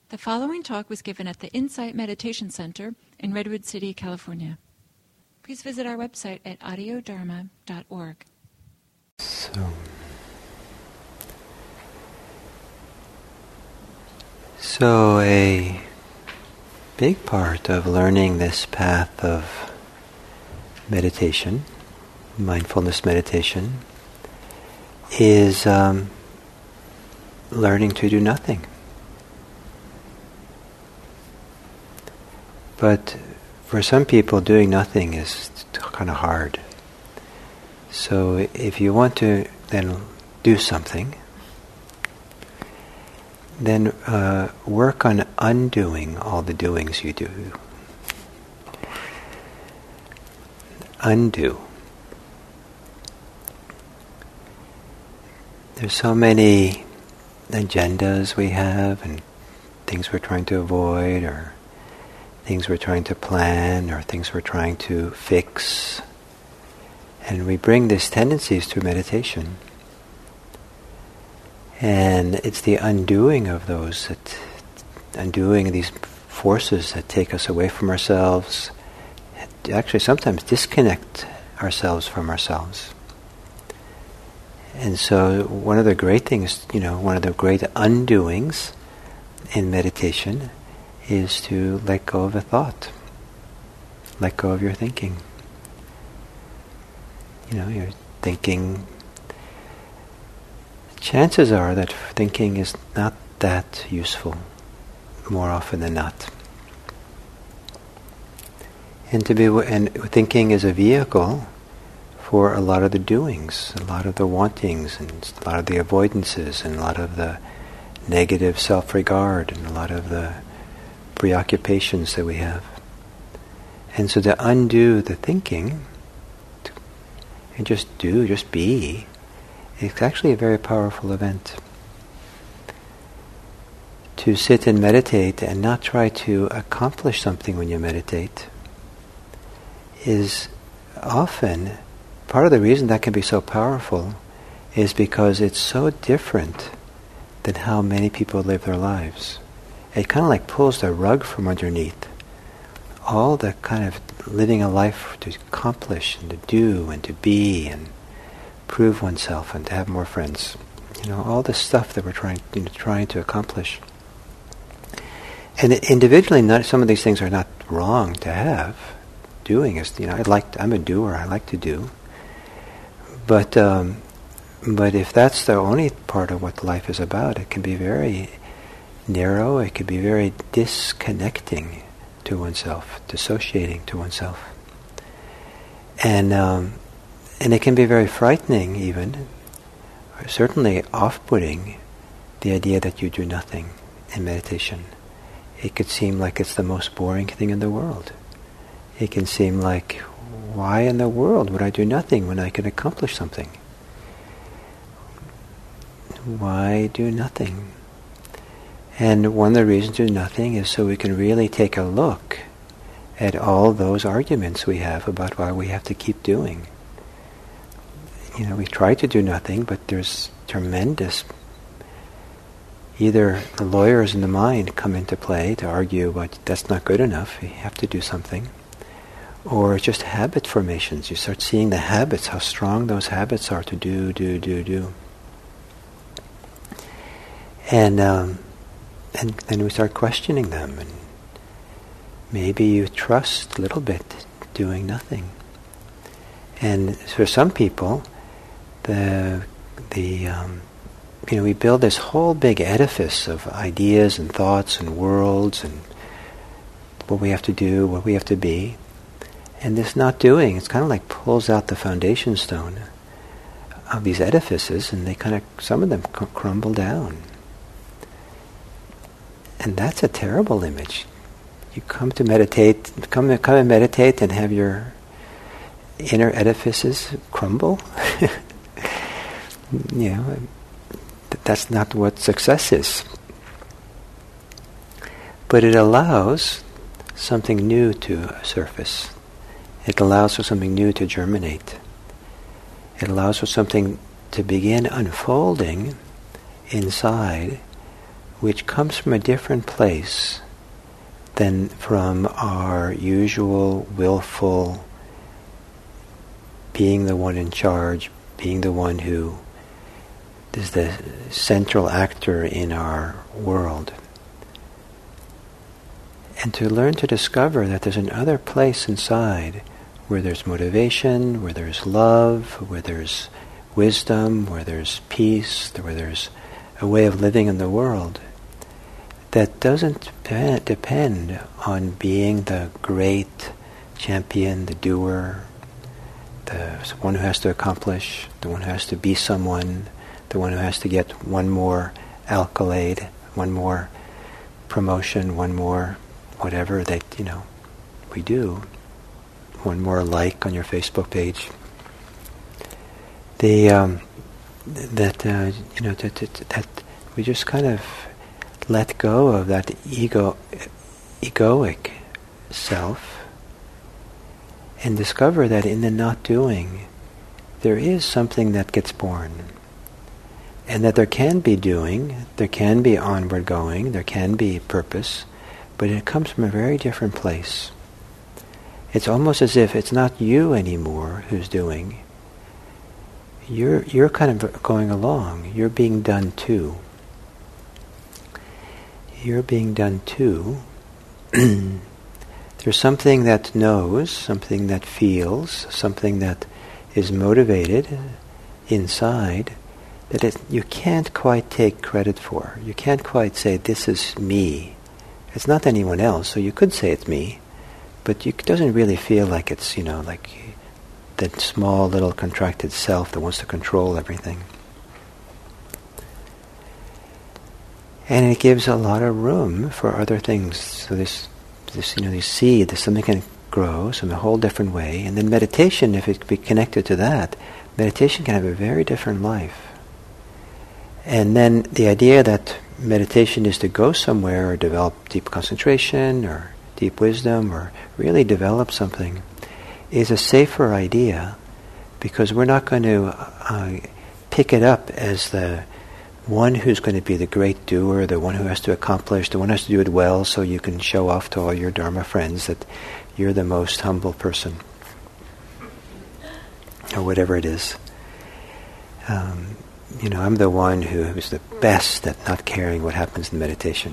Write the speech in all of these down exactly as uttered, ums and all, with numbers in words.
The following talk was given at the Insight Meditation Center in Redwood City, California. Please visit our website at audio dharma dot org. So, so a big part of learning this path of meditation, mindfulness meditation, is um, learning to do nothing. But for some people, doing nothing is kind of hard. So if you want to then do something, then uh, work on undoing all the doings you do. Undo. There's so many agendas we have and things we're trying to avoid, or things we're trying to plan, or things we're trying to fix. And we bring these tendencies to meditation. And it's the undoing of those, that undoing these forces that take us away from ourselves, actually sometimes disconnect ourselves from ourselves. And so one of the great things, you know, one of the great undoings in meditation is to let go of a thought. Let go of your thinking. You know, you're thinking. Chances are that thinking is not that useful, more often than not. And to be, and thinking is a vehicle for a lot of the doings, a lot of the wantings, and a lot of the avoidances, and a lot of the negative self-regard, and a lot of the preoccupations that we have. And so to undo the thinking, to, and just do, just be, it's actually a very powerful event. To sit and meditate and not try to accomplish something when you meditate is often, part of the reason that can be so powerful is because it's so different than how many people live their lives. It kind of like pulls the rug from underneath all the kind of living a life to accomplish and to do and to be and prove oneself and to have more friends. You know, all the stuff that we're trying, you know, trying to accomplish. And individually, not, some of these things are not wrong to have. Doing is, you know, I like. I'm a doer. I like to do. But um, but if that's the only part of what life is about, it can be very narrow. It can be very disconnecting to oneself, dissociating to oneself, and um, and it can be very frightening, even, or certainly off-putting, the idea that you do nothing in meditation. It could seem like it's the most boring thing in the world. It can seem like, why in the world would I do nothing when I can accomplish something? Why do nothing? And one of the reasons to do nothing is so we can really take a look at all those arguments we have about why we have to keep doing. You know, we try to do nothing, but there's tremendous, either the lawyers in the mind come into play to argue, but that's not good enough, you have to do something. Or just habit formations. You start seeing the habits, how strong those habits are to do, do, do, do. And um, and then we start questioning them. And maybe you trust a little bit doing nothing. And for some people, the the um, you know, we build this whole big edifice of ideas and thoughts and worlds and what we have to do, what we have to be. And this not doing, it's kind of like pulls out the foundation stone of these edifices, and they kind of, some of them c- crumble down. And that's a terrible image. You come to meditate, come, come and meditate and have your inner edifices crumble. You know, that's not what success is. But it allows something new to surface. It allows for something new to germinate. It allows for something to begin unfolding inside which comes from a different place than from our usual willful being the one in charge, being the one who is the central actor in our world. And to learn to discover that there's another place inside where there's motivation, where there's love, where there's wisdom, where there's peace, where there's a way of living in the world that doesn't depend, depend on being the great champion, the doer, the one who has to accomplish, the one who has to be someone, the one who has to get one more accolade, one more promotion, one more whatever that, you know, we do, one more like on your Facebook page. The um, that uh, you know that, that that we just kind of let go of that ego, egoic self, and discover that in the not doing, there is something that gets born, and that there can be doing, there can be onward going, there can be purpose, but it comes from a very different place. It's almost as if it's not you anymore who's doing. You're you're kind of going along. You're being done to. You're being done to. There's something that knows, something that feels, something that is motivated inside that it, you can't quite take credit for. You can't quite say, this is me. It's not anyone else, so you could say it's me, but you, it doesn't really feel like it's, you know, like that small little contracted self that wants to control everything. And it gives a lot of room for other things. So this, this you know, this seed, this something can grow in a whole different way. And then meditation, if it can be connected to that, meditation can have a very different life. And then the idea that meditation is to go somewhere or develop deep concentration or deep wisdom or really develop something is a safer idea, because we're not going to uh, pick it up as the one who's going to be the great doer, the one who has to accomplish, the one who has to do it well so you can show off to all your Dharma friends that you're the most humble person, or whatever it is. Um, you know, I'm the one who is the best at not caring what happens in meditation.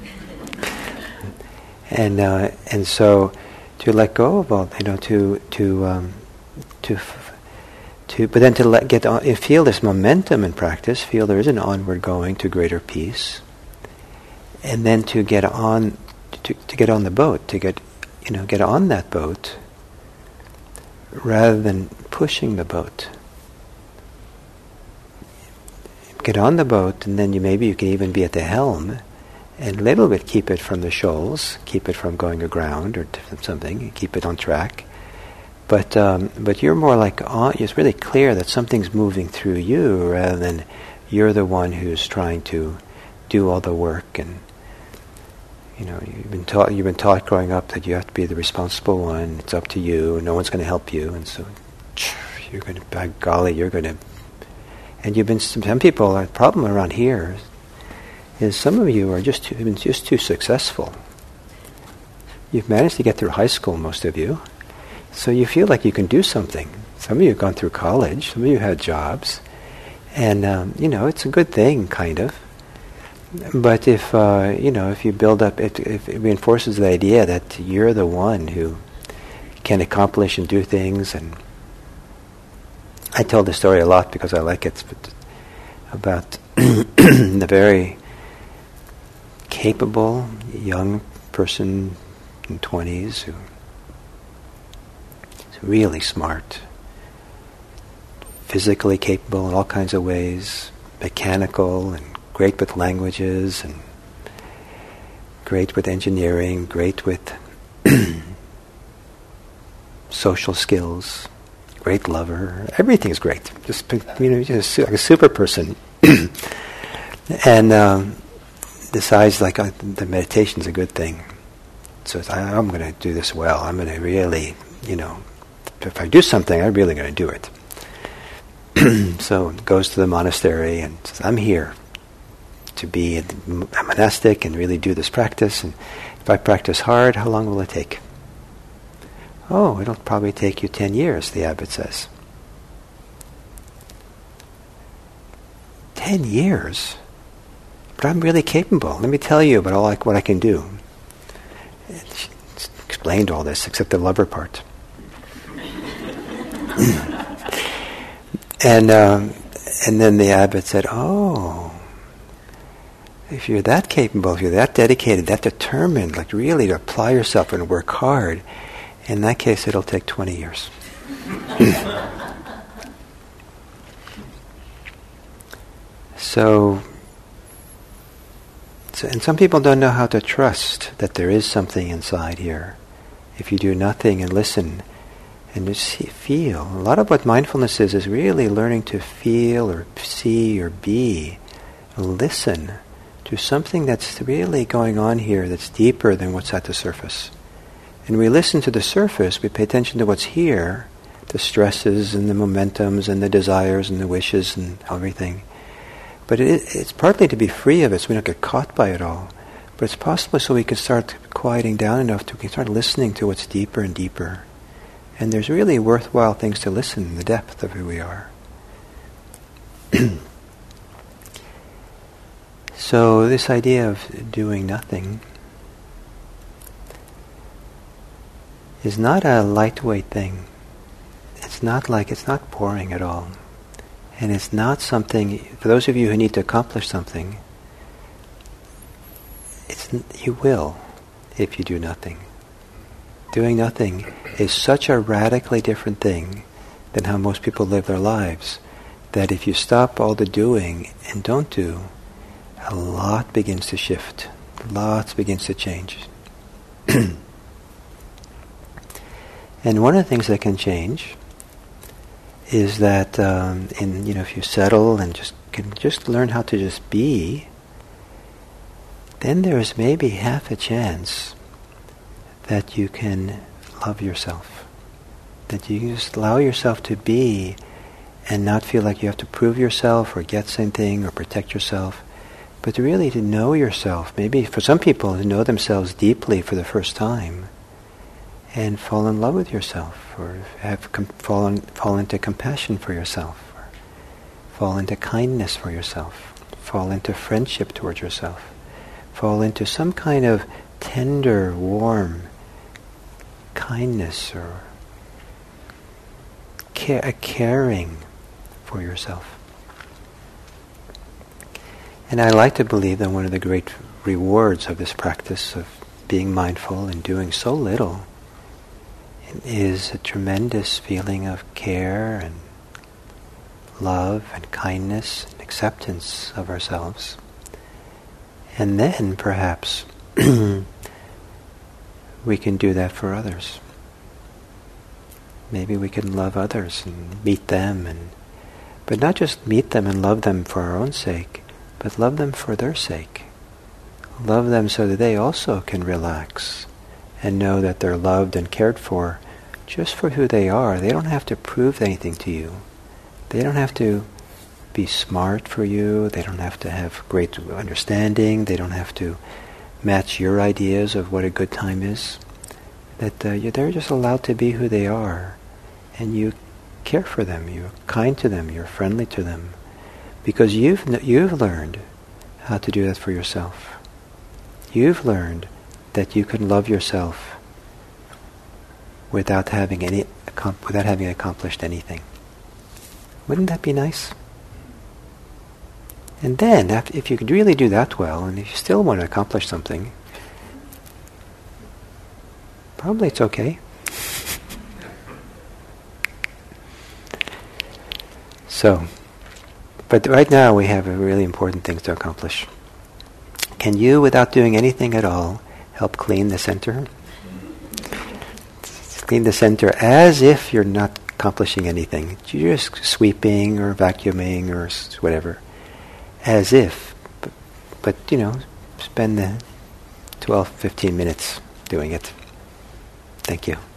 And uh, and so to let go of all, you know, to to um, to to, but then to let get on, feel this momentum in practice, feel there is an onward going to greater peace, and then to get on, to to get on the boat, to get, you know, get on that boat, rather than pushing the boat. Get on the boat, and then you maybe you can even be at the helm, and a little bit keep it from the shoals, keep it from going aground or something, keep it on track. But um, but you're more like on, it's really clear that something's moving through you rather than you're the one who's trying to do all the work. And you know, you've been taught you've been taught growing up that you have to be the responsible one. It's up to you, and no one's going to help you. And so you're going to, by golly, you're going to. And you've been, some people, the problem around here is some of you are just too, been just too successful. You've managed to get through high school, most of you, so you feel like you can do something. Some of you have gone through college, some of you had jobs, and um, you know, it's a good thing, kind of. But if uh, you know, if you build up, if, if it reinforces the idea that you're the one who can accomplish and do things, and I tell this story a lot because I like it, but about the very capable young person in twenties who is really smart, physically capable in all kinds of ways, mechanical and great with languages and great with engineering, great with social skills, great lover, everything's great. Just, you know, just like a super person. And um, decides like uh, the meditation's a good thing. So it's, I, I'm going to do this well. I'm going to really, you know, if I do something, I'm really going to do it. So goes to the monastery and says, I'm here. to be a monastic and really do this practice, and if I practice hard, how long will it take? Oh, it'll probably take you ten years, the abbot says. Ten years? But I'm really capable. Let me tell you about all I, what I can do. And she explained all this, except the lover part. and um, and then the abbot said, oh, if you're that capable, if you're that dedicated, that determined, like really to apply yourself and work hard, in that case it'll take twenty years. so, so, and some people don't know how to trust that there is something inside here. If you do nothing and listen and just see, feel. A lot of what mindfulness is is really learning to feel or see or be, listen to something that's really going on here that's deeper than what's at the surface. And we listen to the surface, we pay attention to what's here, the stresses and the momentums and the desires and the wishes and everything. But it, it's partly to be free of it so we don't get caught by it all. But it's possible so we can start quieting down enough to we can start listening to what's deeper and deeper. And there's really worthwhile things to listen in the depth of who we are. So this idea of doing nothing is not a lightweight thing. It's not like, it's not boring at all. And it's not something, for those of you who need to accomplish something, it's you will if you do nothing. Doing nothing is such a radically different thing than how most people live their lives, that if you stop all the doing and don't do, a lot begins to shift. Lots begins to change. And one of the things that can change is that um, in you know if you settle and just can just learn how to just be, then there's maybe half a chance that you can love yourself. That you just allow yourself to be and not feel like you have to prove yourself or get something or protect yourself, but really to know yourself. Maybe for some people to know themselves deeply for the first time and fall in love with yourself, or have com- fall, in, fall into compassion for yourself, or fall into kindness for yourself, fall into friendship towards yourself, fall into some kind of tender, warm kindness or care, a caring for yourself. And I like to believe that one of the great rewards of this practice of being mindful and doing so little is a tremendous feeling of care and love and kindness and acceptance of ourselves. And then perhaps we can do that for others. Maybe we can love others and meet them, and but not just meet them and love them for our own sake, but love them for their sake. Love them so that they also can relax and know that they're loved and cared for just for who they are. They don't have to prove anything to you. They don't have to be smart for you. They don't have to have great understanding. They don't have to match your ideas of what a good time is. That uh, they're just allowed to be who they are, and you care for them. You're kind to them. You're friendly to them, because you've you've learned how to do that for yourself. You've learned that you can love yourself without having any without having accomplished anything. Wouldn't that be nice? And then, if you could really do that well, and if you still want to accomplish something, probably it's okay. So, but right now we have a really important thing to accomplish. Can you, without doing anything at all, help clean the center? Clean the center as if you're not accomplishing anything. You're just sweeping or vacuuming or whatever. As if. But, but, you know, spend the twelve, fifteen minutes doing it. Thank you.